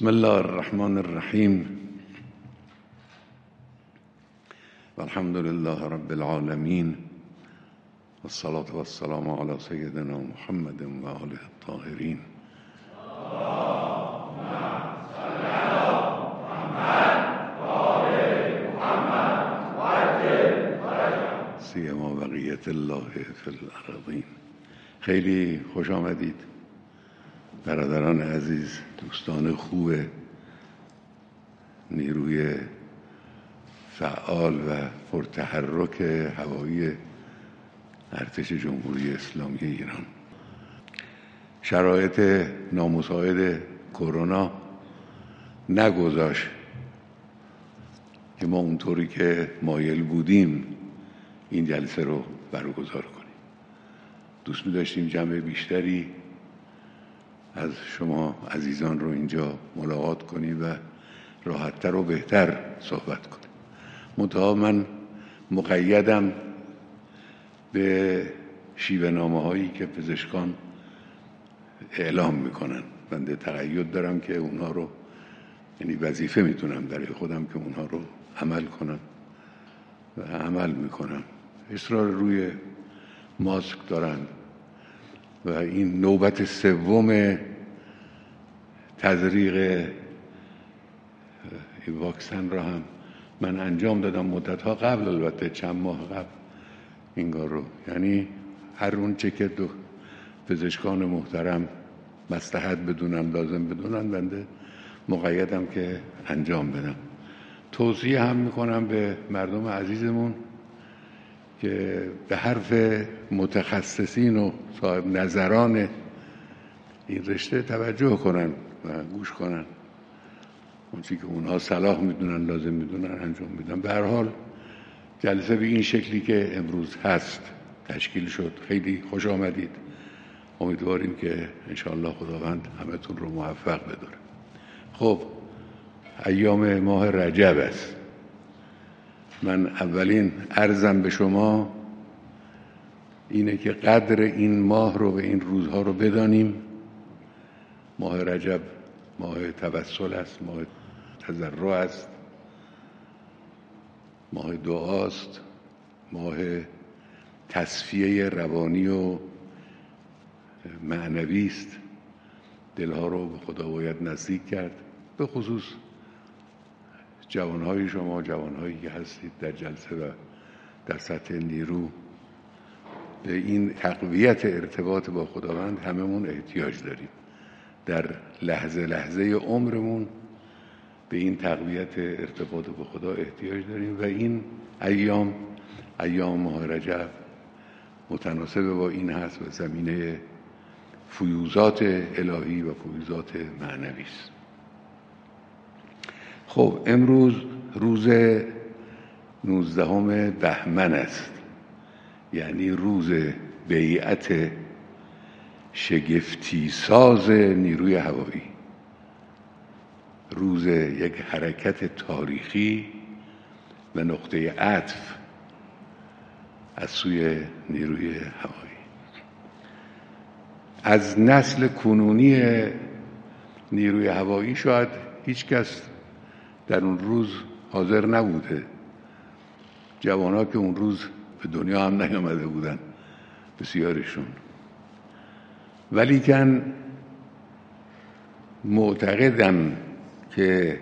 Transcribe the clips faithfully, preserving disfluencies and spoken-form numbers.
بسم الله الرحمن الرحیم والحمد لله رب العالمین والصلاة والسلام علی سیدنا محمد و آله الطاهرین. سیما بقیت الله فی الارضین. خیلی خوش آمدید برادران عزیز، دوستان خوب نیروی فعال و پرتحرک هوایی ارتش جمهوری اسلامی ایران. شرایط نامساعد کرونا نگذاشت که ما اونطوری که مایل بودیم این جلسه رو برگزار کنیم. دوست می داشتیم جمع بیشتری از شما عزیزان رو اینجا ملاقات کنیم و راحت‌تر و بهتر صحبت کنیم. منتها من مقیدم به شیوه نامه هایی که پزشکان اعلام میکنن. بنده تقید دارم که اونها رو، یعنی وظیفه میتونم برای خودم که اونها رو عمل کنم و عمل میکنم. اصرار روی ماسک دارن و این نوبت سوم تزریق واکسن را هم من انجام دادم مدت‌ها قبل، البته چند ماه قبل این کار رو، یعنی هر اون چه که دو پزشکان محترم مصلحت بدونن، لازم بدونن، بنده مقیدم که انجام بدم. توصیه هم میکنم به مردم عزیزمون که به حرف متخصصین و صاحب نظران این رشته توجه کنن و گوش کنن. اون چیزی که اونها صلاح میدونن، لازم میدونن انجام میدن. به هر حال جلسه به این شکلی که امروز هست تشکیل شد. خیلی خوش آمدید. امیدواریم که انشاءالله خداوند همتون رو موفق بداره. خب ایام ماه رجب است. من اولین عرضم به شما اینه که قدر این ماه رو و این روزها رو بدانیم. ماه رجب ماه توسل است، ماه تضرع است، ماه دعاست، ماه تصفیه روانی و معنوی است. دلها رو به خدا باید نزدیک کرد، به خصوص جوانهای شما، جوانهایی که هستید در جلسه و در سطح نیرو. به این تقویت ارتباط با خداوند هممون احتیاج داریم. در لحظه لحظه عمرمون به این تقویت ارتباط با خدا احتیاج داریم و این ایام ایام ماه رجب متناسب با این هست و زمینه فیوضات الهی و فیوضات معنوی است. خب امروز روز نوزدهم بهمن است، یعنی روز بیعت شگفتی ساز نیروی هوایی، روز یک حرکت تاریخی و نقطه عطف از سوی نیروی هوایی. از نسل کنونی نیروی هوایی شاید هیچ کس در اون روز حاضر نبوده. جوانها که اون روز به دنیا هم نیامده بودن بسیارشون، ولیکن معتقدم که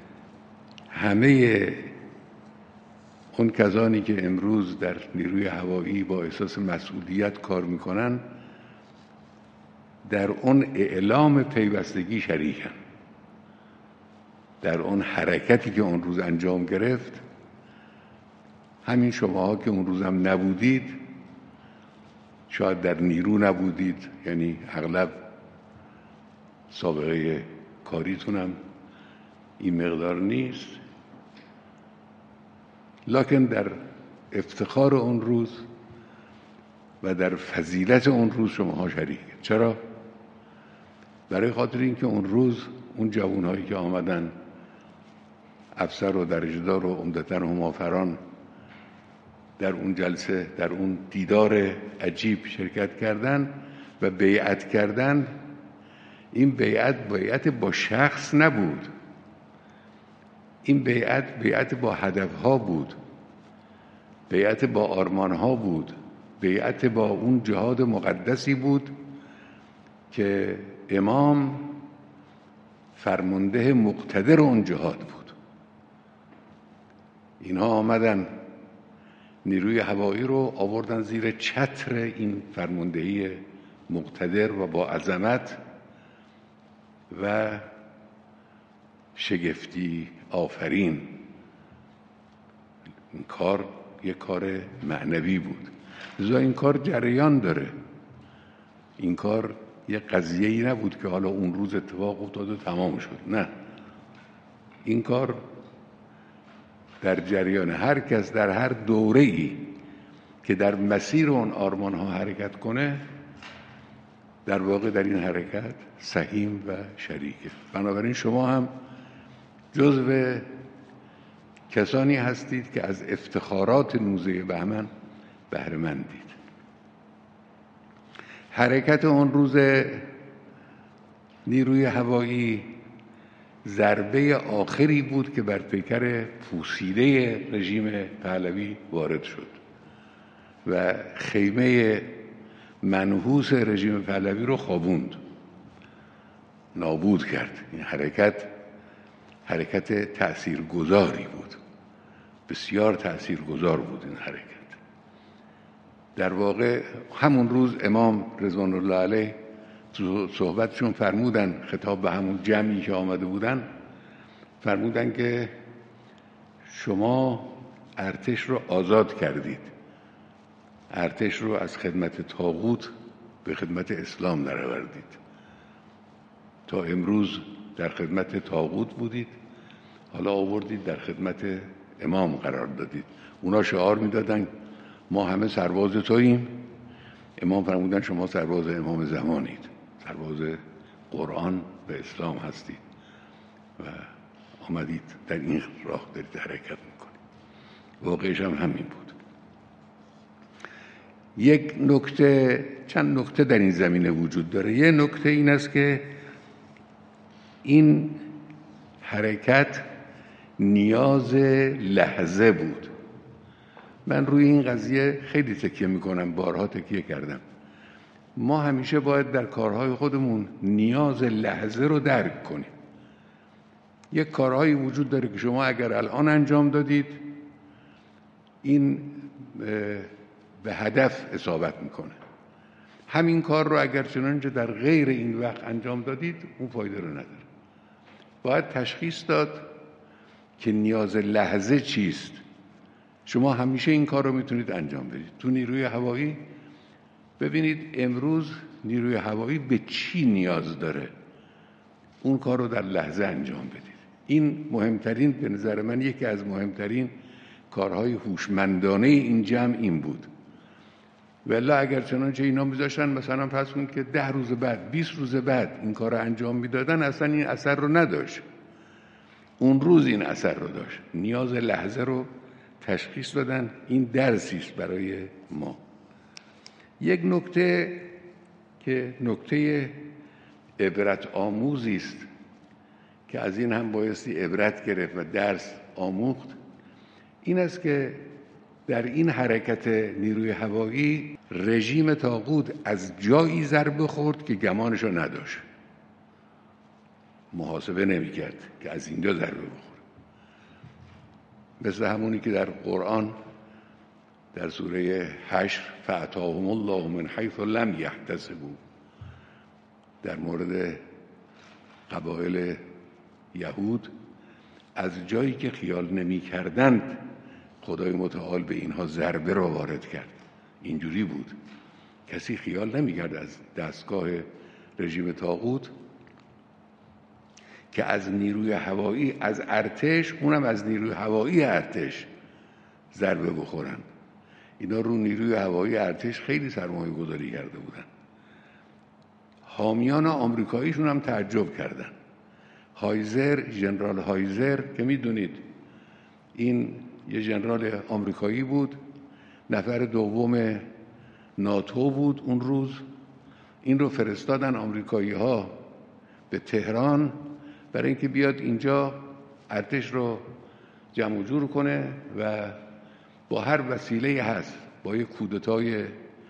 همه اون کسانی که امروز در نیروی هوایی با احساس مسئولیت کار میکنن در اون اعلام پیوستگی شریکن، در اون حرکتی که اون روز انجام گرفت. همین شماها که اون روز هم نبودید، شاید در نیرو نبودید، یعنی اغلب سابقه کاریتون هم این مقدار نیست، لکن در افتخار اون روز و در فضیلت اون روز شماها شریک. چرا؟ برای خاطر اینکه اون روز اون جوانهایی که آمدن، افسر و درجه‌دار و عمدتاً همافران، در اون جلسه، در اون دیدار عجیب شرکت کردن و بیعت کردن، این بیعت بیعت با شخص نبود، این بیعت بیعت با هدفها بود، بیعت با آرمانها بود، بیعت با اون جهاد مقدسی بود که امام فرمانده مقتدر اون جهاد بود. اینها آمدن نیروی هوایی رو آوردن زیر چتر این فرماندهی مقتدر و با عظمت و شگفتی آفرین. این کار یک کار معنوی بود، لذا این کار جریان داره. این کار یه قضیه‌ای نبود که حالا اون روز اتفاق افتاد و تمام شد، نه، این کار در جریان. هر کس در هر دوره‌ای که در مسیر اون آرمان‌ها حرکت کنه در واقع در این حرکت سهیم و شریکه. بنابراین شما هم جزو کسانی هستید که از افتخارات نوزه بهمن بهره مندید. حرکت اون روز نیروی هوایی ضربه آخری بود که بر پیکر پوسیده رژیم پهلوی وارد شد و خیمه منحوس رژیم پهلوی رو خوابوند، نابود کرد. این حرکت حرکت تأثیرگذاری بود، بسیار تأثیرگذار بود این حرکت. در واقع همون روز امام رضوان الله علیه تو صحبتشون فرمودن، خطاب به همون جمعی که آمده بودن، فرمودن که شما ارتش رو آزاد کردید، ارتش رو از خدمت طاغوت به خدمت اسلام درآوردید. تا امروز در خدمت طاغوت بودید، حالا آوردید در خدمت امام قرار دادید. اونا شعار میدادن ما همه سرباز توییم، امام فرمودن شما سرباز امام زمانید، سرباز قرآن و اسلام هستید و آمدید در این راه دارید حرکت میکنید. واقعش هم همین بود. یک نکته، چند نکته در این زمینه وجود داره. یه نکته این است که این حرکت نیاز لحظه بود. من روی این قضیه خیلی تکیه میکنم، بارها تکیه کردم. ما همیشه باید در کارهای خودمون نیاز لحظه رو درک کنیم. یک کارهایی وجود داره که شما اگر الان انجام دادید این به هدف اصابت میکنه. همین کار رو اگر چنانچه در غیر این وقت انجام دادید اون فایده رو نداره. باید تشخیص داد که نیاز لحظه چیست. شما همیشه این کار رو میتونید انجام بدید. تو نیروی هوایی ببینید امروز نیروی هوایی به چی نیاز داره، اون کار رو در لحظه انجام بدید. این مهمترین، به نظر من یکی از مهمترین کارهای هوشمندانه این جمع این بود. والا اگر چنانچه اینا میذاشتن مثلا فرض کنید که ده روز بعد، بیست روز بعد این کار رو انجام میدادن، اصلا این اثر رو نداشت. اون روز این اثر رو داشت. نیاز لحظه رو تشخیص دادن. این درسی است برای ما. یک نکته که نکته عبرت آموزی است که از این هم بایستی عبرت گرفت و درس آموخت، این است که در این حرکت نیروی هوایی رژیم طاغوت از جایی ضربه خورد که گمانشو نداشت، محاسبه نمی کرد که از اینجا ضربه بخورد. مثل همونی که در قرآن در سوره حشر فأتاهم الله من حیث لم یحتسبوا، در مورد قبایل یهود از جایی که خیال نمی کردند خدای متعال به اینها ضربه را وارد کرد. اینجوری بود، کسی خیال نمی کرد از دستگاه رژیم طاغوت که از نیروی هوایی، از ارتش، اونم از نیروی هوایی ارتش ضربه بخورن. اینا رو نیروی هوایی ارتش خیلی سرمایه گذاری کرده بودن. حامیان آمریکاییشون هم تعجب کردن. هایزر، ژنرال هایزر که میدونید این یه ژنرال آمریکایی بود، نفر دوم ناتو بود اون روز. این رو فرستادن آمریکایی ها به تهران برای اینکه بیاد اینجا ارتش رو جمع جور کنه و با هر وسیله هست، با یک کودتای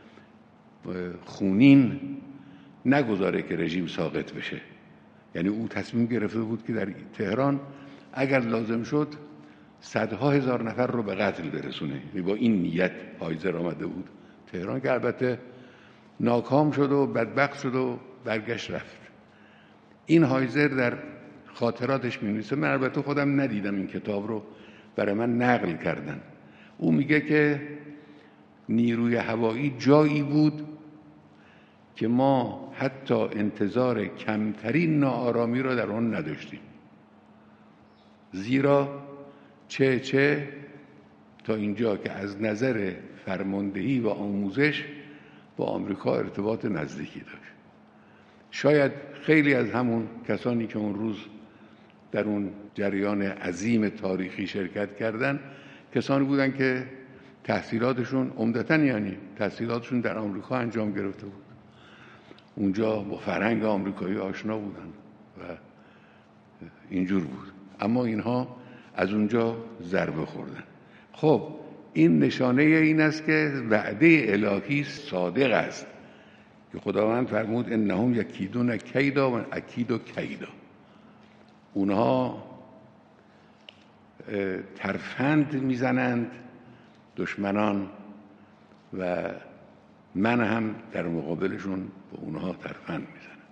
خونین نگذاره که رژیم ساقط بشه. یعنی او تصمیم گرفته بود که در تهران اگر لازم شد صدها هزار نفر رو به قتل برسونه. یعنی با این نیت هایزر آمده بود تهران، که البته ناکام شد و بدبخت شد و برگشت رفت. این هایزر در خاطراتش می‌نویسه، من البته خودم ندیدم این کتاب رو، برای من نقل کردن. او میگه که نیروی هوایی جایی بود که ما حتی انتظار کمترین ناآرامی را در آن نداشتیم، زیرا چه چه تا اینجا که از نظر فرماندهی و آموزش با آمریکا ارتباط نزدیکی داشت. شاید خیلی از همون کسانی که اون روز در اون جریان عظیم تاریخی شرکت کردن کسانی بودن که تحصیلاتشون عمدتاً یعنی تحصیلاتشون در آمریکا انجام گرفته بود، اونجا با فرهنگ آمریکایی آشنا بودن و اینجور بود، اما اینها از اونجا ضربه خوردن. خب این نشانه این است که وعده الهی صادق است که خداوند فرمود انهم یکیدون کیدا و اکید کیدا. اونها ترفند میزنند دشمنان و من هم در مقابلشون به اونها ترفند میزنم.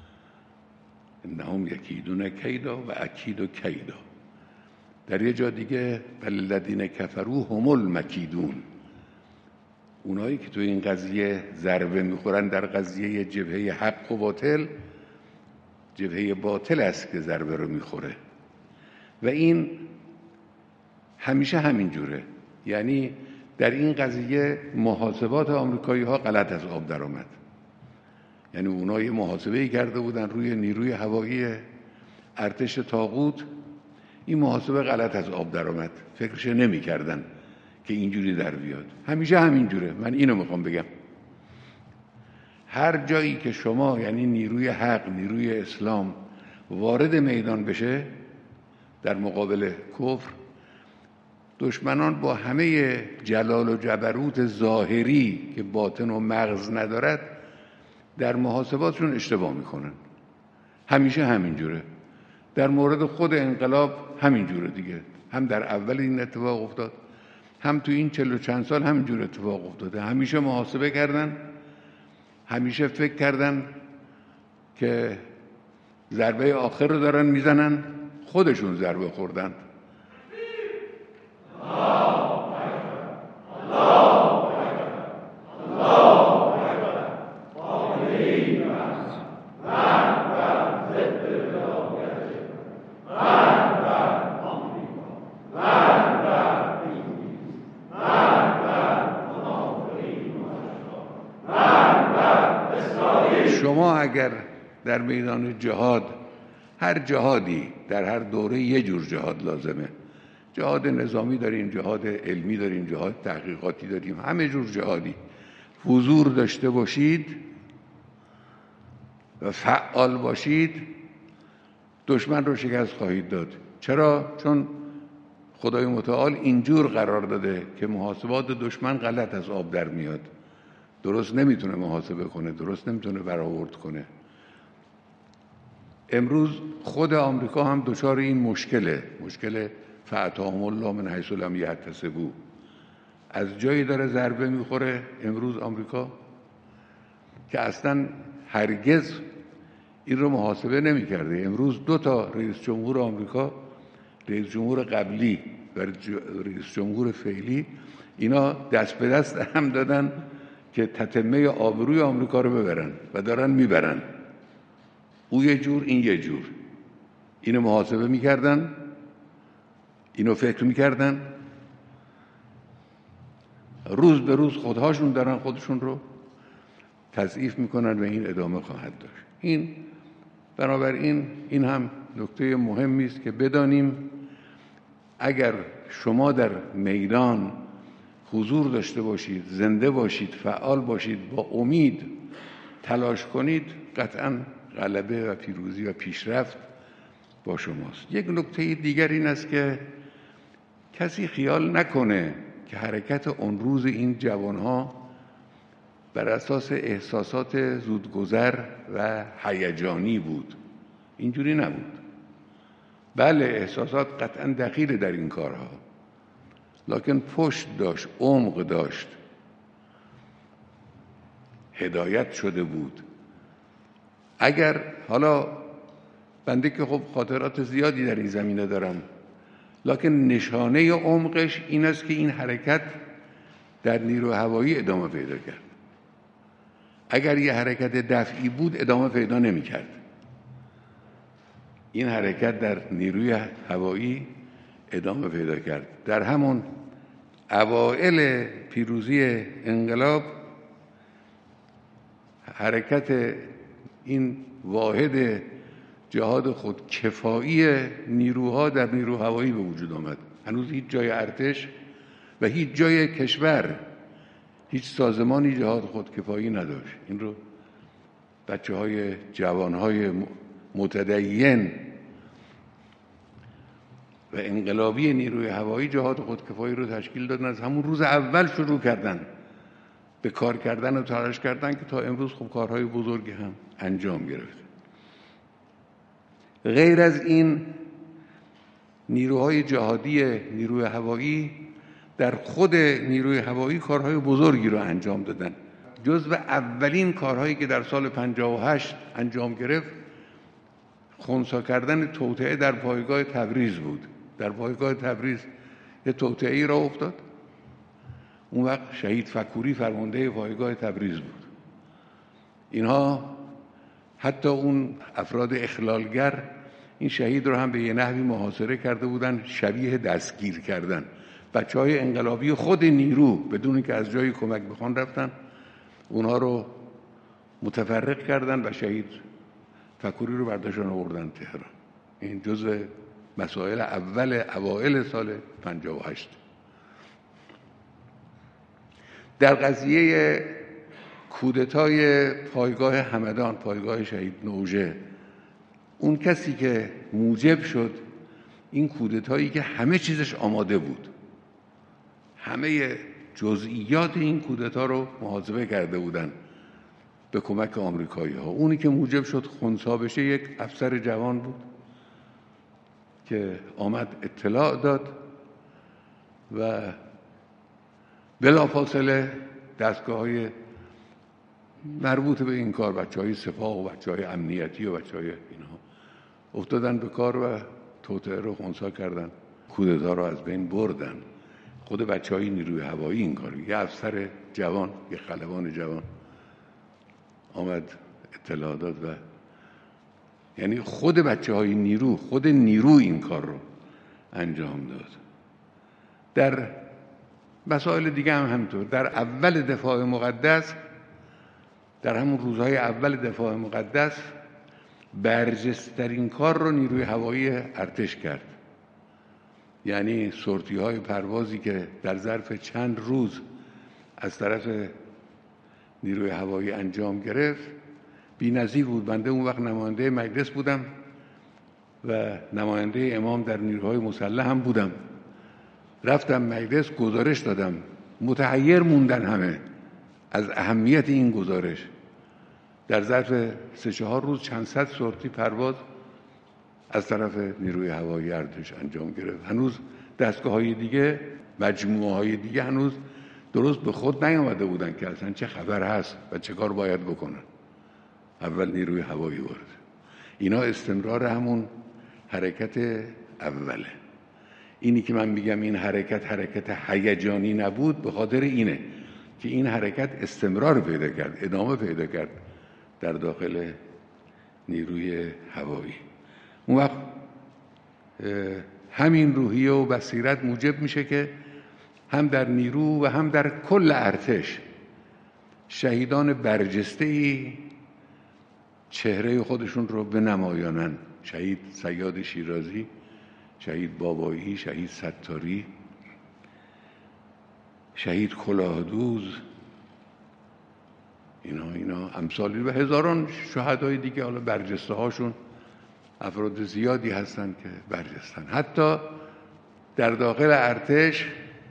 انهم یکیدون کیدا و اکید کیدا. در یه جا دیگه والذین کفروا هم المکیدون، اونایی که تو این قضیه ضربه میخورن در قضیه جبهه حق و باطل، جبهه باطل است که ضربه رو میخوره و این همیشه همین جوره. یعنی در این قضیه محاسبات آمریکایی ها غلط از آب در آمد. یعنی اونا یه محاسبه‌ای کرده بودن روی نیروی هوایی ارتش طاغوت، این محاسبه غلط از آب در آمد، فکرش نمی کردن که اینجوری در بیاد. همیشه همین جوره. من اینو میخوام بگم، هر جایی که شما یعنی نیروی حق، نیروی اسلام وارد میدان بشه در مقابل کفر، دشمنان با همه جلال و جبروت ظاهری که باطن و مغز ندارد در محاسباتشون اشتباه میکنن. همیشه همین جوره. در مورد خود انقلاب همین جوره دیگه، هم در اول این اتفاق افتاد، هم تو این چل و چند سال همین جور اتفاق افتاده. همیشه محاسبه کردن، همیشه فکر کردن که ضربه آخر رو دارن میزنن، خودشون ضربه خوردن. شما اگر در میدان جهاد، هر جهادی در هر دوره یه جور جهاد لازمه، جهاد نظامی داریم، جهاد علمی داریم، جهاد تحقیقاتی داریم، همه جور جهادی حضور داشته باشید و فعال باشید، دشمن رو شکست خواهید داد. چرا؟ چون خدای متعال اینجور قرار داده که محاسبات دشمن غلط از آب در میاد، درست نمیتونه محاسبه کنه، درست نمیتونه برآورد کنه. امروز خود آمریکا هم دچار این مشکله، مشکل فأتاهم الله من حیث لم یحتسبوا. از جایی داره ضربه میخوره امروز آمریکا که اصلا هرگز این رو محاسبه نمیکرده. امروز دو تا رئیس جمهور آمریکا، رئیس جمهور قبلی و رئیس جمهور فعلی، اینا دست به دست هم دادن که تتمه آبروی آمریکا رو ببرن و دارن میبرن. او یه جور، این یه جور. اینو محاسبه میکردن، اینو فکر میکردن، روز به روز خودهاشون دارن خودشون رو تضعیف میکنن و این ادامه خواهد داشت. این بنابراین این هم نکته مهمی است که بدانیم اگر شما در میدان حضور داشته باشید، زنده باشید، فعال باشید، با امید تلاش کنید، قطعاً غلبه و پیروزی و پیشرفت با شماست. یک نکته دیگر این است که کسی خیال نکنه که حرکت اون روز این جوانها بر اساس احساسات زودگذر و هیجانی بود. اینجوری نبود. بله احساسات قطعا دخیل در این کارها، لکن پشت داشت، عمق داشت، هدایت شده بود. اگر حالا بنده که خب خاطرات زیادی در این زمینه دارم، لکن نشانه عمقش این است که این حرکت در نیرو هوایی ادامه پیدا کرد. اگر یه حرکت دفعی بود ادامه پیدا نمی کرد. این حرکت در نیروی هوایی ادامه پیدا کرد. در همون اوائل پیروزی انقلاب حرکت این واحد جهاد خود کفایی نیروها در نیرو هوایی به وجود آمد. هنوز هیچ جای ارتش و هیچ جای کشور، هیچ سازمانی جهاد خود کفایی نداشت. این رو بچه های جوان های متدین و انقلابی نیروی هوایی جهاد خود کفایی رو تشکیل دادن. از همون روز اول شروع کردن به کار کردن و تلاش کردن که تا امروز خب کارهای بزرگی هم انجام گرفت. غیر از این نیروهای جهادی نیروی هوایی در خود نیروی هوایی کارهای بزرگی رو انجام دادن. جزو اولین کارهایی که در سال پنجاه و هشت انجام گرفت خنثی کردن توطئه در پایگاه تبریز بود. در پایگاه تبریز یه توطئه‌ای را افتاد. اون وقت شهید فکوری فرمانده پایگاه تبریز بود. اینها حتی اون افراد اخلالگر این شهید رو هم به یه نحوی محاصره کرده بودن، شبیه دستگیر کردن. بچه های انقلابی خود نیرو بدون که از جایی کمک بخوان رفتن اونها رو متفرق کردن و شهید فکوری رو برداشتن آوردن تهران. این جزء مسائل اول اوائل سال پنجاه و هشت. در قضیه کودتای پایگاه همدان، پایگاه شهید نوژه، اون کسی که موجب شد این کودتایی که همه چیزش آماده بود، همه جزئیات این کودتا رو محاسبه کرده بودن به کمک آمریکایی ها، اونی که موجب شد خنثی بشه یک افسر جوان بود که آمد اطلاع داد و بلافاصله دستگاه‌های مربوط به این کار، بچه‌های سپاه و بچه‌های امنیتی و بچه‌های اینها افتادن به کار و توطئه رو خنثی کردن، کودتا رو از بین بردن. خود بچه‌های نیروی هوایی این کار، یه افسر جوان، یه خلبان جوان آمد اطلاع داد و یعنی خود بچه‌های نیرو، خود نیرو این کار رو انجام داد. در مسائل دیگه هم همینطور. در اول دفاع مقدس، در همون روزهای اول دفاع مقدس، برجسترین کار رو نیروی هوایی ارتش کرد. یعنی سورتی های پروازی که در ظرف چند روز از طرف نیروی هوایی انجام گرفت بی‌نظیر بود. بنده اون وقت نماینده مجلس بودم و نماینده امام در نیروهای مسلح هم بودم. رفتم مجلس گزارش دادم، متحیر موندن همه از اهمیت این گزارش. در ظرف سه چهار روز چند صد سورتی پرواز از طرف نیروی هوایی ارتش انجام گرفت. هنوز دستگاه‌های دیگه، مجموعه‌های دیگه هنوز درست به خود نیامده بودن که اصلا چه خبر هست و چه کار باید بکنن. اول نیروی هوایی وارد. اینا استمرار همون حرکت اوله. اینی که من میگم این حرکت حرکت هیجانی نبود به خاطر اینه که این حرکت استمرار پیدا کرد، ادامه پیدا کرد در داخل نیروی هوایی. اون وقت همین روحیه و بصیرت موجب میشه که هم در نیرو و هم در کل ارتش شهیدان برجسته‌ای چهره خودشون رو بنمایانن. شهید صیاد شیرازی، شهید بابایی، شهید ستاری، شهید کلاهدوز، اینا اینا امثالی و هزاران شهدای دیگه، حالا برجسته هاشون افراد زیادی هستن که برجستن. حتی در داخل ارتش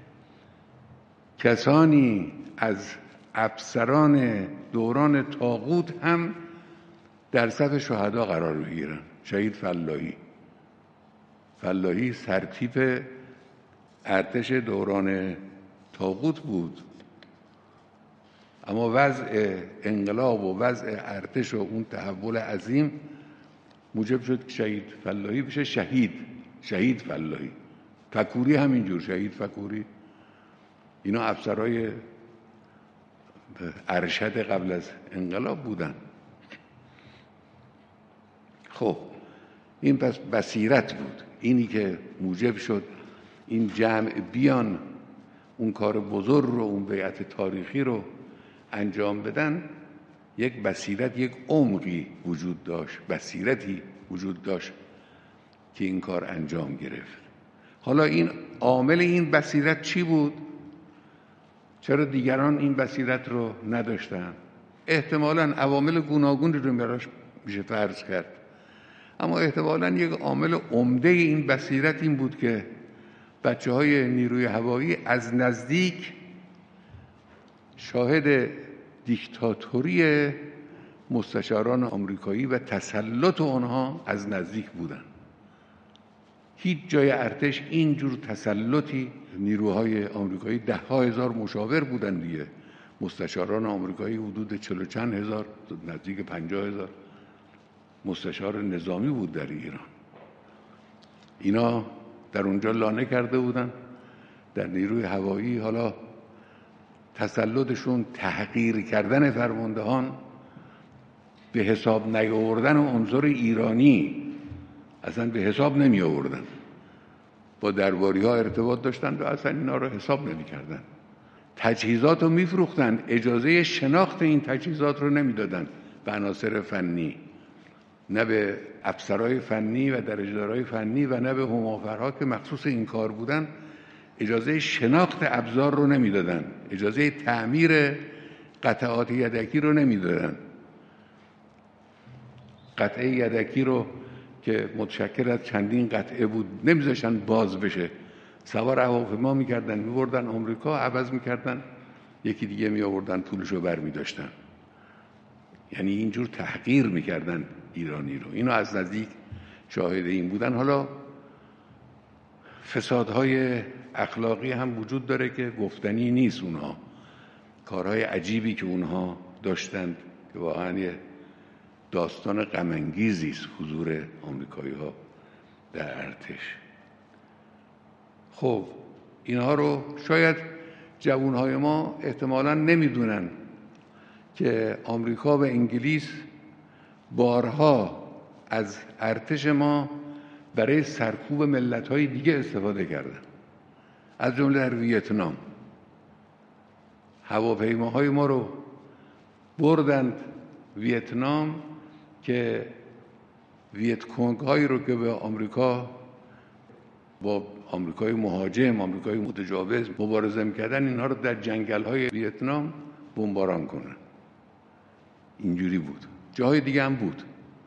کسانی از افسران دوران طاغوت هم در صف شهدا قرار بگیرن. شهید فلاحی فلاحی سرتیپ ارتش دوران طاغوت بود، اما وضع انقلاب و وضع ارتش و اون تحول عظیم موجب شد که شهید فلاحی بشه شهید شهید فلاحی. فکوری همینجور، شهید فکوری. اینا افسرهای ارشد قبل از انقلاب بودن. خب این پس بصیرت بود، اینی که موجب شد این جمع بیان اون کار بزرگ رو، اون بیعت تاریخی رو انجام بدن. یک بصیرت، یک عمقی وجود داشت، بصیرتی وجود داشت که این کار انجام گرفت. حالا این عامل این بصیرت چی بود؟ چرا دیگران این بصیرت رو نداشتن؟ احتمالاً عوامل گوناگونی رو براش میشه فرض کرد، اما احتمالاً یک عامل عمده این بصیرت این بود که بچه های نیروی هوایی از نزدیک شاهد دیکتاتوری مستشاران آمریکایی و تسلط آنها از نزدیک بودن. هیچ جای ارتش اینجور تسلطی، نیروهای آمریکایی ده ها هزار مشاور بودن دیگه، مستشاران آمریکایی حدود چهل و چند هزار، نزدیک پنجاه هزار مستشار نظامی بود در ایران. اینا در اونجا لانه کرده بودن در نیروی هوایی. حالا تسلطشون تحقیر کردن فرماندهان، به حساب نیاوردن عنصر ایرانی، اصلا به حساب نمی آوردن. با درباری ها ارتباط داشتن و اصلا اینا رو حساب نمی کردن. تجهیزات رو می فروختن، اجازه شناخت این تجهیزات رو نمی دادن به عناصر فنی، نه به افسرهای فنی و درجه‌دارهای فنی و نه به همافرها که مخصوص این کار بودن. اجازه شناخت ابزار رو نمی دادن، اجازه تعمیر قطعات یدکی رو نمی دادن. قطعه یدکی رو که متشکل از چندین قطعه بود نمیذاشتن باز بشه، سوار هواپیما میکردن میبردن آمریکا، عوض میکردن یکی دیگه میآوردن پولشو بر میداشتن. یعنی اینجور تحقیر میکردن ایرانی رو. اینو از نزدیک شاهد این بودن. حالا فسادهای اخلاقی هم وجود داره که گفتنی نیست. اونها کارهای عجیبی که اونها داشتند که واقعا یه داستان غم انگیزی است حضور آمریکایی ها در ارتش. خب اینها رو شاید جوانهای ما احتمالاً نمیدونن که آمریکا و انگلیس بارها از ارتش ما برای سرکوب ملت‌های دیگه استفاده کردن، از جمله در ویتنام. هواپیماهای ما رو بردند ویتنام که ویتکونگ هایی رو که به آمریکا، با آمریکای مهاجم، آمریکای متجاوز مبارزه می‌کردن، اینها رو در جنگل‌های ویتنام بمباران کنن. اینجوری بود. جاهای دیگه هم بود.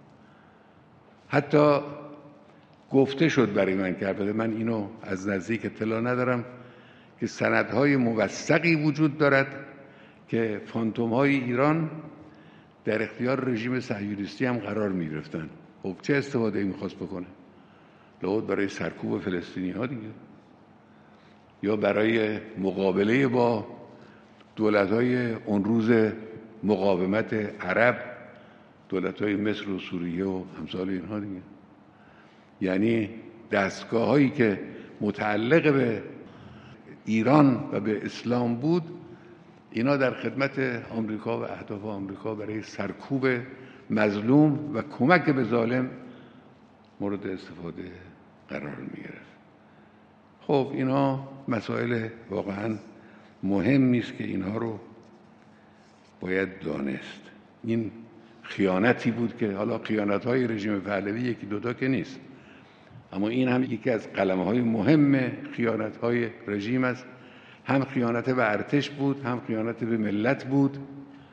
حتی گفته شد برای من که البته من اینو از نزدیک اطلاع ندارم که سندهای موثقی وجود دارد که فانتوم‌های ایران در اختیار رژیم صهیونیستی هم قرار می‌گرفتن. خب چه استفاده‌ای می‌خواست بکنه؟ لابد برای سرکوب فلسطینی‌ها دیگه، یا برای مقابله با دولت‌های اون روز مقاومت عرب، دولت‌های مصر و سوریه و امثال اینها دیگه. یعنی دستگاه‌هایی که متعلق به ایران و به اسلام بود، اینا در خدمت آمریکا و اهداف آمریکا برای سرکوب مظلوم و کمک به ظالم مورد استفاده قرار می‌گرفت. خب اینا مسائل واقعاً مهمی است که اینها رو باید دانست. این خیانتی بود که حالا خیانت‌های رژیم پهلوی یکی دوتا که نیست، اما این هم یکی از قلمه‌های مهم خیانت‌های رژیم است. هم خیانت به ارتش بود، هم خیانت به ملت بود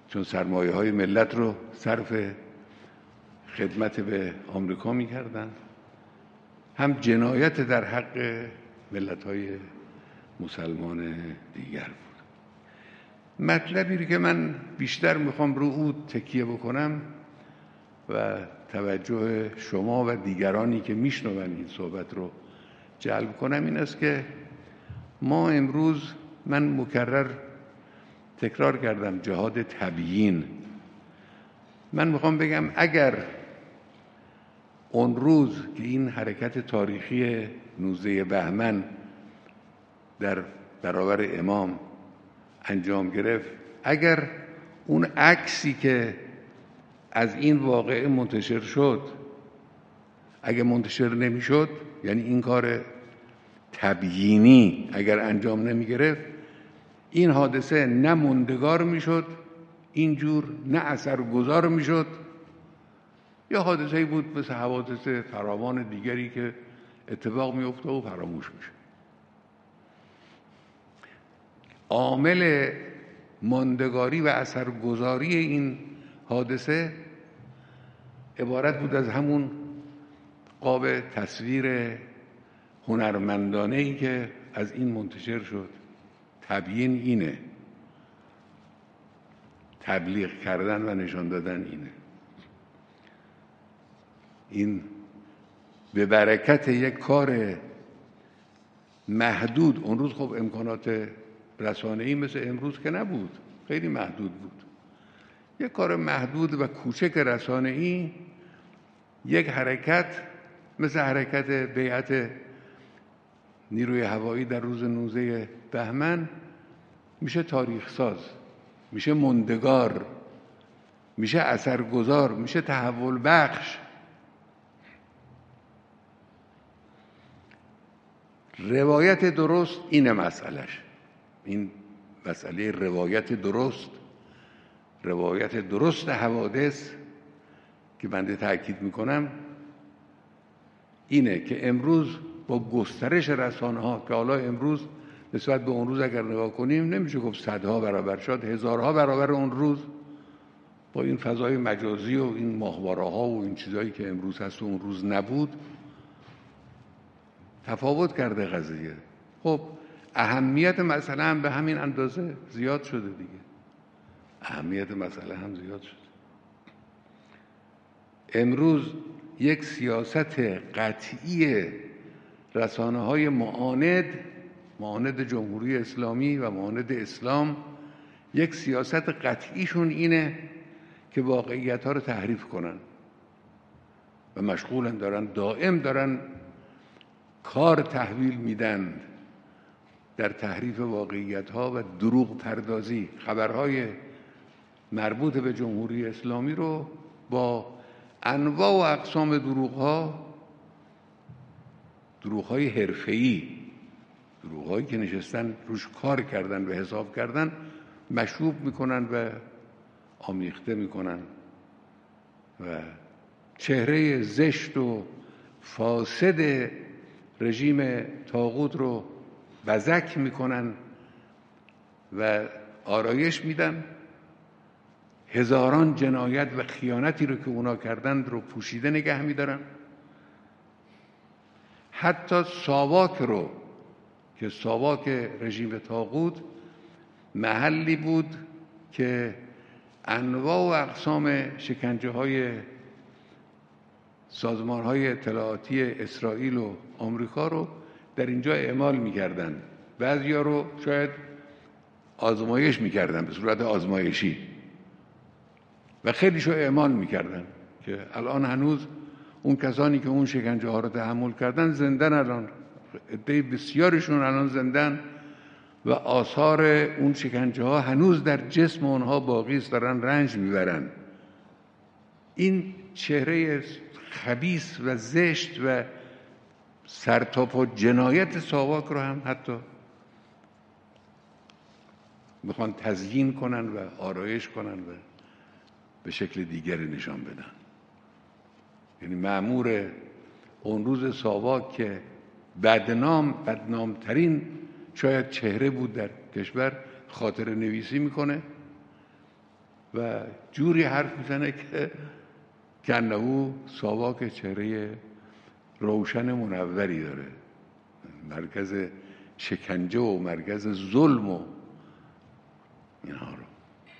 چون سرمایه های ملت رو صرف خدمت به آمریکا میکردن، هم جنایت در حق ملت های مسلمان دیگر بود. مطلبی که من بیشتر میخوام رو او تکیه بکنم و توجه شما و دیگرانی که میشنون این صحبت رو جلب کنم این است که ما امروز، من مکرر تکرار کردم، جهاد تبیین. من میخوام بگم اگر اون روز که این حرکت تاریخی نوزده بهمن در برابر امام انجام گرفت، اگر اون عکسی که از این واقعه منتشر شد اگر منتشر نمیشد، یعنی این کار تبیینی اگر انجام نمی گرفت، این حادثه نه موندگار میشد، اینجور نه اثرگذار میشد، یا حادثه‌ای بود مثل حوادث فراوان دیگری که اتفاق میفته و فراموش میشه. عامل ماندگاری و اثرگذاری این حادثه عبارت بود از همون قاب تصویر هنرمندانه‌ای که از این منتشر شد. تبیین اینه، تبلیغ کردن و نشان دادن اینه. این به برکت یک کار محدود، اون روز خب امکانات رسانه‌ای مثل امروز که نبود، خیلی محدود بود، یک کار محدود و کوچک رسانه‌ای، یک حرکت مثل حرکت بیعت نیروی هوایی در روز نوزده بهمن میشه تاریخ ساز، میشه موندگار، میشه اثرگذار، میشه تحول بخش. روایت درست اینه مسئلهش، این مسئله روایت درست، روایت درست حوادث که بنده تأکید میکنم اینه که امروز با گسترش رسانه ها که حالا امروز نسبت به اون روز اگر نگاه کنیم نمیشه گفت صدها برابر، شد هزارها برابر اون روز، با این فضای مجازی و این ماهواره ها و این چیزایی که امروز هست و اون روز نبود تفاوت کرده قضیه. خب اهمیت مسئله هم به همین اندازه زیاد شده دیگه، اهمیت مسئله هم زیاد شده. امروز یک سیاست قطعی رسانه های معاند معاند جمهوری اسلامی و معاند اسلام، یک سیاست قطعیشون اینه که واقعیت ها رو تحریف کنن و مشغولن، دارن دائم دارن کار تحویل میدن در تحریف واقعیت ها و دروغ پردازی. خبرهای مربوط به جمهوری اسلامی رو با انواع و اقسام دروغ ها، دروغ های حرفه‌ای، دروغ هایی که نشستن روش کار کردن و حساب کردن، مشروب میکنن و آمیخته میکنن و چهره زشت و فاسد رژیم طاغوت رو بزک میکنن و آرایش میدن. هزاران جنایت و خیانتی رو که اونا کردن رو پوشیده نگه میدارن. حتی ساواک رو که ساواک رژیم طاغوت محلی بود که انواع و اقسام شکنجه های سازمان های اطلاعاتی اسرائیل و آمریکا رو در اینجا اعمال میکردن، بعضیا رو شاید آزمایش میکردن به صورت آزمایشی و خیلیشو اعمال میکردن که الان هنوز اون کسانی که اون شکنجه ها رو تحمل کردن زندن، الان عده بسیارشون الان زندن و آثار اون شکنجه ها هنوز در جسم اونها باقی است، دارن رنج میبرن. این چهره خبیث و زشت و سرتاپا جنایت ساواک رو هم حتی میخوان تزیین کنن و آرایش کنن و به شکل دیگری نشان بدن. یعنی مأمور اون روز ساواک که بدنام بدنامترین شاید چهره بود در کشور خاطره نویسی میکنه و جوری حرف میزنه که کنهو ساواک چهره روشن منوری داره، مرکز شکنجه و مرکز ظلم و اینها رو.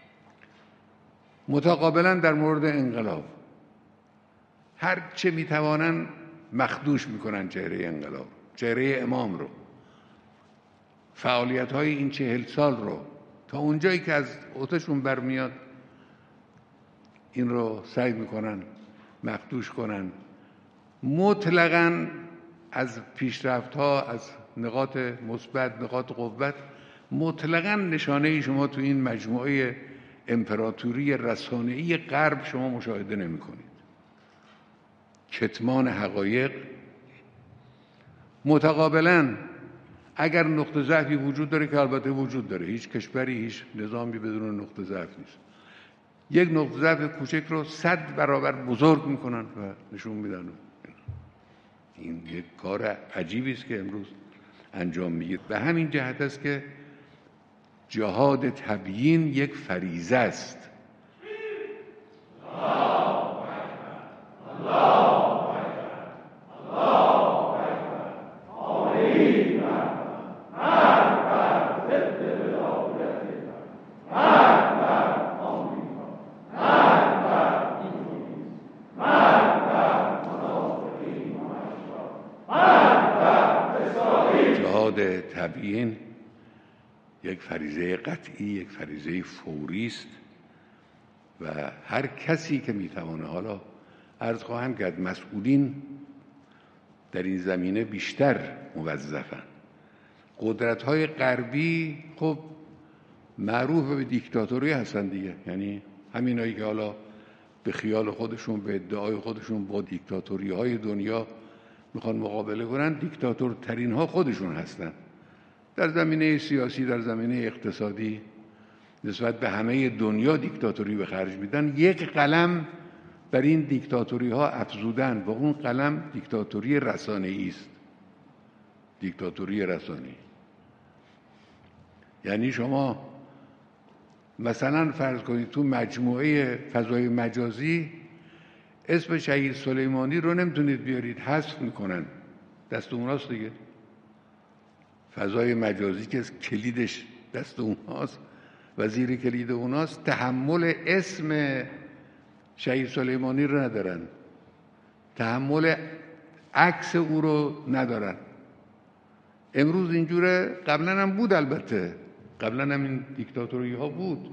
متقابلا در مورد انقلاب هر چه میتوانن مخدوش میکنن چهره انقلاب، چهره امام رو، فعالیت های این چهل سال رو، تا اونجایی که از اوتشون برمیاد این رو سعی میکنن مخدوش کنن. مطلقاً از پیشرفت ها، از نقاط مثبت، نقاط قوت، مطلقاً نشانه شما تو این مجموعه امپراتوری رسانه‌ای غرب شما مشاهده نمی کنید. کتمان حقایق. متقابلاً اگر نقطه ضعفی وجود داره که البته وجود داره، هیچ کشوری، هیچ نظامی بدون نقطه ضعف نیست، یک نقطه ضعف کوچک رو صد برابر بزرگ میکنن و نشون میدن. این یک کار عجیبی است که امروز انجام میگیره. به همین جهت است که جهاد تبیین یک فریضه است. تبیین یک فریضه قطعی، یک فریضه فوری است و هر کسی که میتوانه، حالا عرض خواهم کرد مسئولین در این زمینه بیشتر موظفن. قدرت‌های غربی خب معروف به دیکتاتوری هستن دیگه، یعنی همینایی که حالا به خیال خودشون، به ادعای خودشون با دیکتاتوری‌های دنیا میخوان مقابله کنن، دیکتاتورترین ها خودشون هستن. در زمینه سیاسی، در زمینه اقتصادی نسبت به همه دنیا دیکتاتوری به خرج میدن. یک قلم بر این دیکتاتوری ها افزودن و اون قلم دیکتاتوری رسانه‌ای است. دیکتاتوری رسانه‌ای یعنی شما مثلا فرض کنید تو مجموعه فضای مجازی اسم شهید سلیمانی رو نمیتونید بیارید، حذف میکنن، دست اوناست دیگه. فضای مجازی که کلیدش دست اوناست، وزیر کلید اوناست، تحمل اسم شهید سلیمانی رو ندارن، تحمل عکس او رو ندارن. امروز اینجوره، قبلا هم بود، البته قبلا هم این دیکتاتوری ها بود.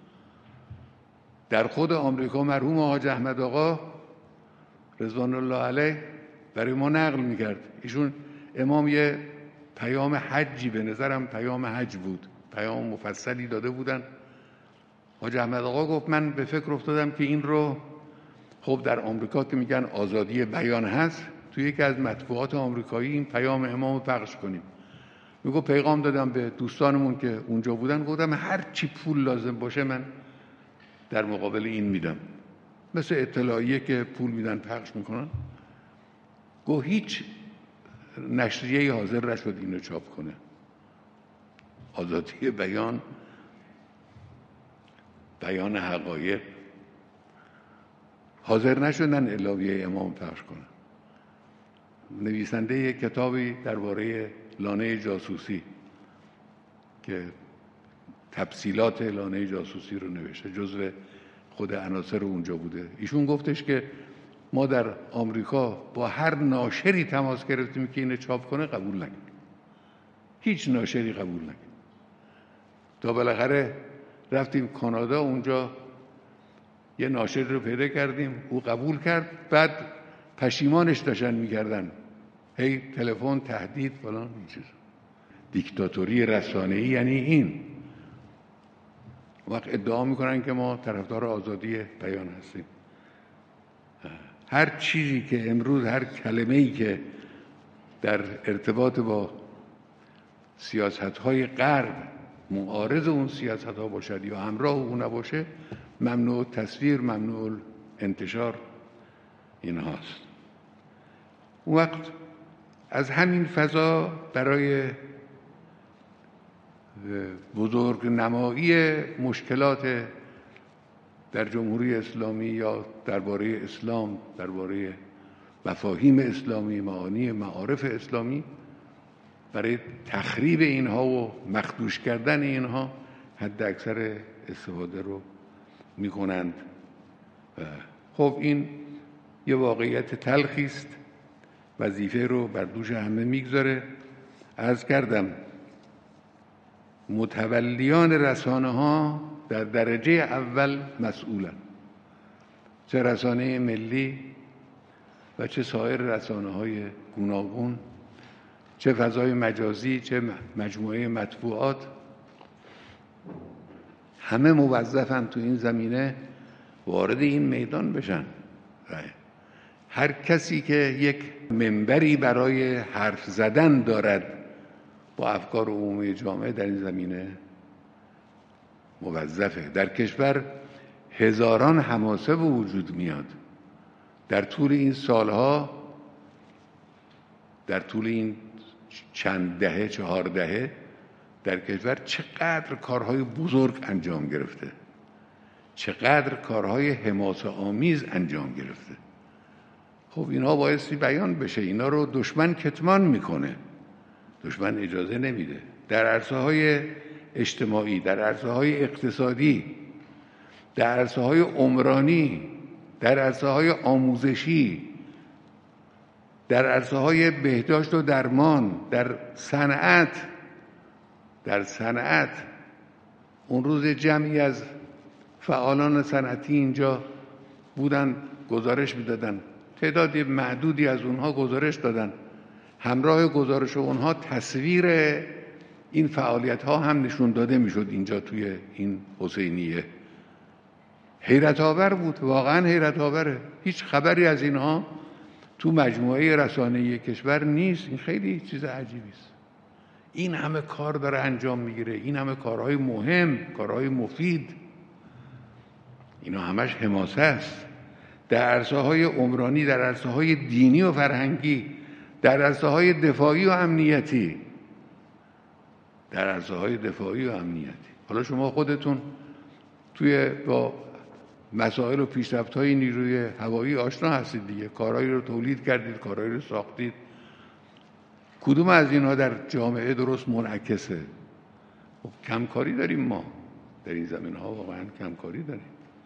در خود آمریکا مرحوم حاج احمد آقا رضوان الله علیه برای ما نقل میکرد، ایشون امام یه پیام حجی، به نظرم پیام حج بود، پیام مفصلی داده بودن. حاج احمد آقا گفت من به فکر افتادم که این رو، خب در آمریکا که میگن آزادی بیان هست، توی یکی از مطبوعات آمریکایی این پیام امام رو پخش کنیم. میگه پیغام دادم به دوستانمون که اونجا بودن، گفتم هر چی پول لازم باشه من در مقابل این میدم، مثل اطلاعیه که پول میدن پخش میکنن. گفت هیچ نشریه حاضر نشد اینو چاپ کنه. آزادی بیان، بیان حقایق، حاضر نشدن اعلامیه امام پخش کنن. نویسنده یک کتابی درباره لانه جاسوسی که تفصیلات لانه جاسوسی رو نوشته، جزو خود عناصر اونجا بوده، ایشون گفتش که ما در آمریکا با هر ناشری تماس گرفتیم که اینو چاپ کنه، قبول نکرد. هیچ ناشری قبول نکرد. تا بالاخره رفتیم کانادا، اونجا یه ناشر رو پیدا کردیم، او قبول کرد. بعد پشیمانش داشتن میکردن، هی تلفن، تهدید، فلان این چیز. دیکتاتوری رسانه‌ای یعنی این. وقت ادعا میکنن که ما طرفدار آزادی بیان هستیم. هر چیزی که امروز، هر کلمه‌ای که در ارتباط با سیاست‌های غرب معارض اون سیاست‌ها باشد یا همراه اون نباشه، ممنوع تصویر، ممنوع انتشار اینهاست. اون وقت از همین فضا برای بزرگ نمایی مشکلات در جمهوری اسلامی یا درباره اسلام، درباره مفاهیم اسلامی، معانی معارف اسلامی، برای تخریب اینها و مخدوش کردن اینها حد اکثر استفاده رو میکنند. و خب این یه واقعیت تلخی است، وظیفه رو بر دوش همه میگذاره. عرض کردم متولیان رسانه ها در درجه اول مسئولن، چه رسانه ملی و چه سایر رسانه های گوناگون، چه فضای مجازی، چه مجموعه مطبوعات، همه موظفن تو این زمینه وارد این میدان بشن. هر کسی که یک منبری برای حرف زدن دارد با افکار عمومی جامعه در این زمینه موظفه. در کشور هزاران حماسه به وجود میاد. در طول این سالها، در طول این چند دهه، چهار دهه در کشور چقدر کارهای بزرگ انجام گرفته، چقدر کارهای حماسه آمیز انجام گرفته. خب اینها بایستی بیان بشه. اینا رو دشمن کتمان میکنه، دشمن اجازه نمیده. در عرصه های اجتماعی، در عرصه های اقتصادی، در عرصه های عمرانی، در عرصه های آموزشی، در عرصه های بهداشت و درمان، در صنعت، در صنعت اون روز جمعی از فعالان صنعتی اینجا بودن، گزارش میدادن، تعدادی معدودی از اونها گزارش دادن. همراه گزارش اونها تصویر این فعالیت ها هم نشون داده میشد اینجا توی این حسینیه. حیرت آور بود، واقعا حیرت آوره. هیچ خبری از اینها تو مجموعه رسانه‌ای کشور نیست. این خیلی چیز عجیبی است. این همه کار داره انجام میگیره، این همه کارهای مهم، کارهای مفید، اینا همش حماسه است. در عرصه های عمرانی، در عرصه های دینی و فرهنگی، در عرصه های دفاعی و امنیتی، در عرصه های دفاعی و امنیتی. حالا شما خودتون توی با مسائل و پیشرفت‌های نیروی هوایی آشنا هستید دیگه. کارهایی رو تولید کردید، کارهایی رو ساختید. کدوم از اینها در جامعه درست منعکسه؟ خب کمکاری داریم ما در این زمینه‌ها، واقعا کمکاری داریم.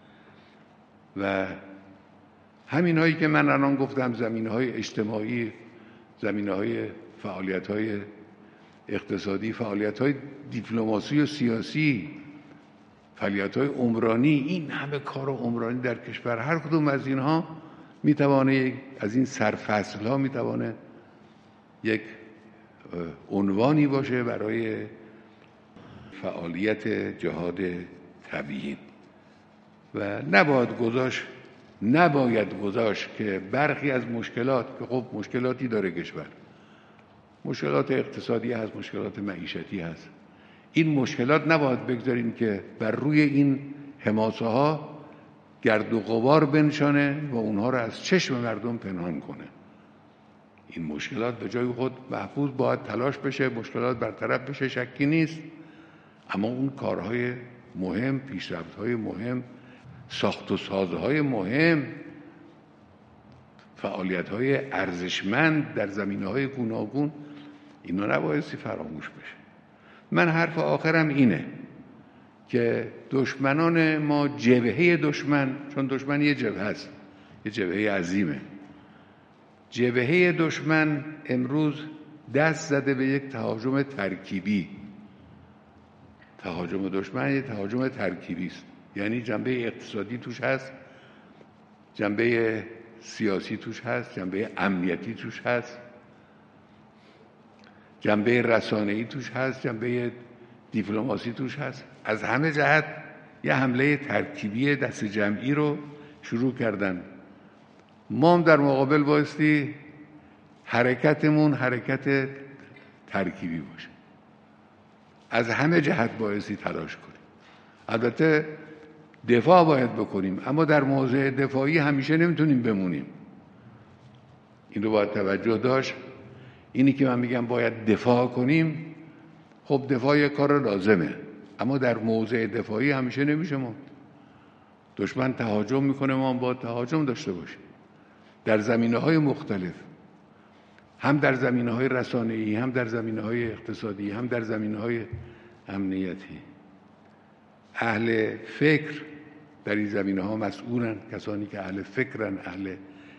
و همین هایی که من الان گفتم، زمینه‌های اجتماعی، زمینه‌های فعالیت‌های اقتصادی، فعالیت‌های دیپلماسی و سیاسی، فعالیت‌های عمرانی، این همه کار عمرانی در کشور، هر کدوم از اینها میتوانه، از این سرفصل‌ها میتوانه یک عنوانی باشه برای فعالیت جهاد تبیین. و نباید گذاشت نباید گذاشت که برخی از مشکلات که خب مشکلاتی داره کشور، مشکلات اقتصادی هست، مشکلات معیشتی هست، این مشکلات نباید بگذاریم که بر روی این حماسه ها گرد و غبار بنشانه و اونها رو از چشم مردم پنهان کنه. این مشکلات به جای خود محفوظ باید تلاش بشه، مشکلات برطرف بشه، شکی نیست. اما اون کارهای مهم، پیشرفت‌های مهم، ساخت و سازهای مهم، فعالیت‌های ارزشمند در زمینه‌های گوناگون، اینا نبایستی فراموش بشه. من حرف آخرم اینه که دشمنان ما، جبهه دشمن، چون دشمن یه جبهه است، یه جبهه عظیمه، جبهه دشمن امروز دست زده به یک تهاجم ترکیبی. تهاجم دشمن یک تهاجم ترکیبی است، یعنی جنبه اقتصادی توش هست، جنبه سیاسی توش هست، جنبه امنیتی توش هست، جنبه رسانه‌ای توش هست، جنبه دیپلماسی توش هست. از همه جهت یه حمله ترکیبی دست جمعی رو شروع کردن. ما هم در مقابل بایستی حرکتمون حرکت ترکیبی باشه، از همه جهت بایستی تلاش کنیم. البته دفاع باید بکنیم، اما در موضع دفاعی همیشه نمیتونیم بمونیم. این رو باید توجه داشت. اینی که من میگم باید دفاع کنیم، خب دفاع یک کار لازمه، اما در موضع دفاعی همیشه نمیشه موند. دشمن تهاجم میکنه، ما با تهاجم داشته باشیم در زمینه‌های مختلف، هم در زمینه‌های رسانه‌ای، هم در زمینه‌های اقتصادی، هم در زمینه‌های امنیتی. اهل فکر در این زمینه‌ها مسئولن، کسانی که اهل فکرن، اهل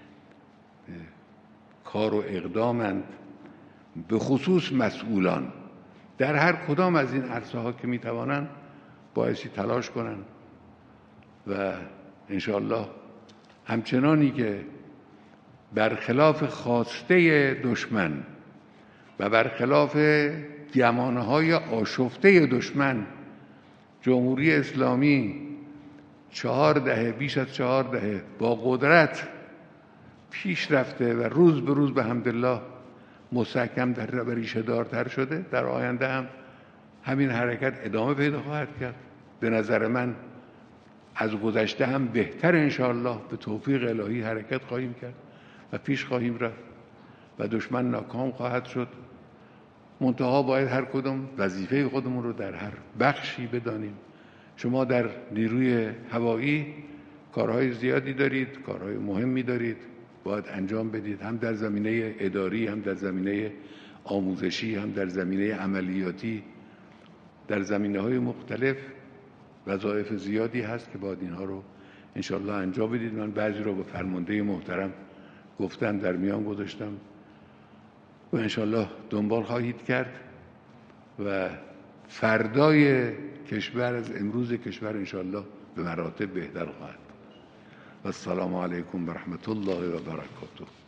کار و اقدامند، به خصوص مسئولان در هر کدام از این عرصه‌ها که میتوانند بایستی تلاش کنند و انشاءالله همچنانی که برخلاف خواسته دشمن و برخلاف گمانه‌های آشفته دشمن جمهوری اسلامی چهار دهه بیش از چهار دهه با قدرت پیش رفته و روز به روز به حمدالله مستحکم در و ریشه دارتر شده، در آینده هم همین حرکت ادامه پیدا خواهد کرد. به نظر من از گذشته هم بهتر انشاءالله به توفیق الهی حرکت خواهیم کرد و پیش خواهیم رفت و دشمن ناکام خواهد شد. منتها باید هر کدوم وظیفه خودمون رو در هر بخشی بدانیم. شما در نیروی هوایی کارهای زیادی دارید، کارهای مهمی دارید، باید انجام بدید، هم در زمینه اداری، هم در زمینه آموزشی، هم در زمینه عملیاتی. در زمینه‌های مختلف وظایف زیادی هست که باید اینها رو انشاءالله انجام بدید. من بعضی رو به فرمانده محترم گفتم، در میان گذاشتم و انشاءالله دنبال خواهید کرد و فردای کشور از امروز کشور انشاءالله به مراتب بهتر خواهد. و السلام علیکم و رحمت الله و برکاته.